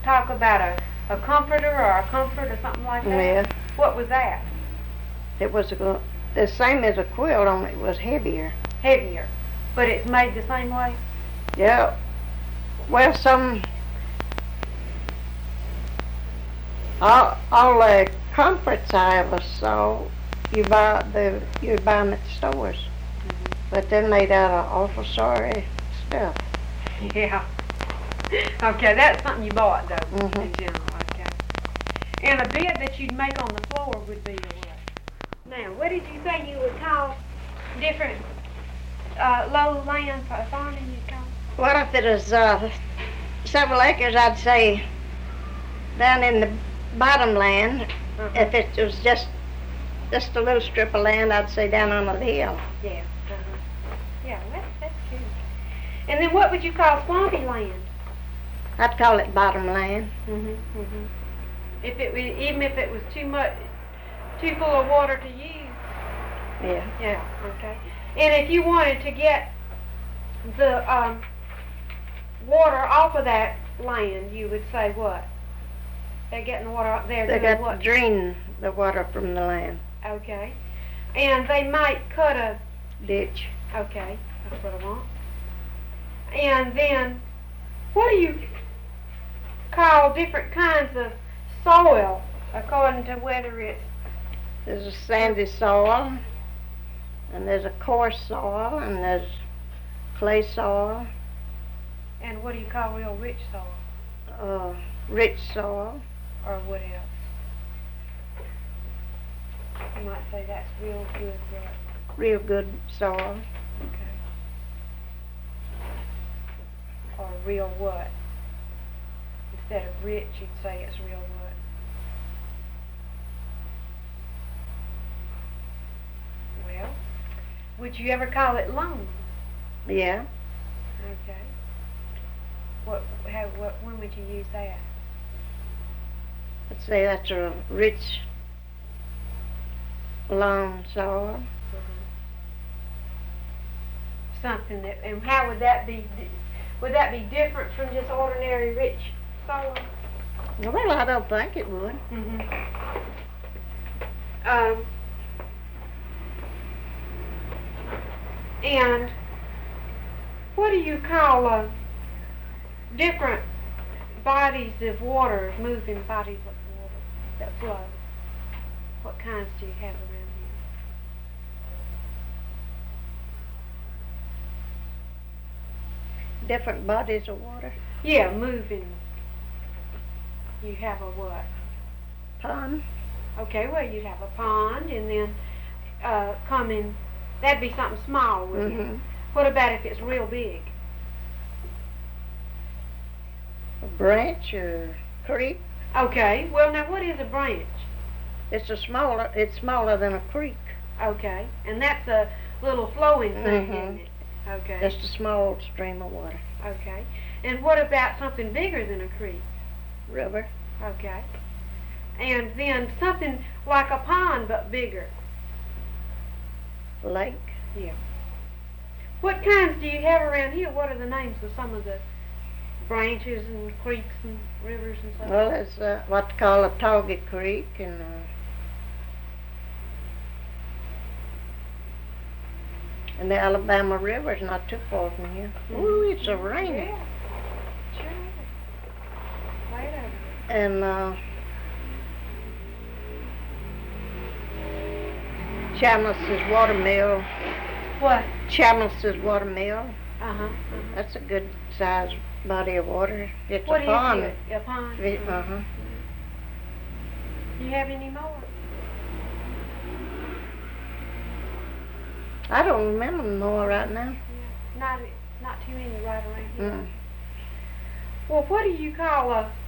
talk about a comforter or a comfort or something like that? Yeah. What was that? It was the same as a quilt, only it was heavier. Heavier. But it's made the same way? Yeah. Well, all the comforts I ever saw, you buy them at the stores. But they're made out of awful sorry stuff. Yeah. Okay, that's something you bought, though, Mhm. in general, okay. And a bed that you'd make on the floor would be a what? Now, what did you say you would call different low land farming you'd call? Well, if it was several acres, I'd say down in the bottom land. Uh-huh. If it was just a little strip of land, I'd say down on the hill. Yeah. Uh-huh. Yeah, that's good. And then what would you call swampy land? I'd call it bottom land. If it was, even if it was too full of water to use. Yeah. Yeah. Okay. And if you wanted to get the water off of that land, you would say what? They're getting the water out there. They doing got what? to drain the water from the land. Okay. And they might cut a Ditch. Okay, that's what I want. And then, what do you call different kinds of soil according to whether it's... There's a sandy soil, and there's a coarse soil, and there's clay soil, And what do you call real rich soil? rich soil. Or what else? You might say that's real good, Real good soil. okay. Or real what? Instead of rich, you'd say it's real what? Well, would you ever call it loam? Yeah. Okay. When would you use that? I'd say that's a rich, loam soil. Something that, and how would that be? Would that be different from just ordinary rich soil? Well, I don't think it would. And what do you call different bodies of water, moving bodies of water that flow? What kinds do you have around here? Different bodies of water. Yeah, moving. You have a what? Pond. Okay, well, you'd have a pond, and then coming, that'd be something small, wouldn't it? What about if it's real big? A branch or creek. Okay, well, now what is a branch? It's smaller than a creek. Okay, and that's a little flowing thing, isn't it? Okay. Just a small stream of water. Okay. And what about something bigger than a creek? River. Okay. And then something like a pond but bigger. Lake. Yeah. What kinds do you have around here? What are the names of some of the branches and creeks and rivers and stuff? Well, there's what they call a Toggy Creek, and the Alabama River's not too far from here. Ooh, it's a raining. Yeah. Sure is. Right over there. And Chambliss's watermill. What? Chambliss's watermill. Uh-huh. That's a good sized body of water. It's What a pond. is it? A pond? Uh-huh. Do you have any more? I don't remember more right now. Yeah. Not too many right around here. Mm. Well, what do you call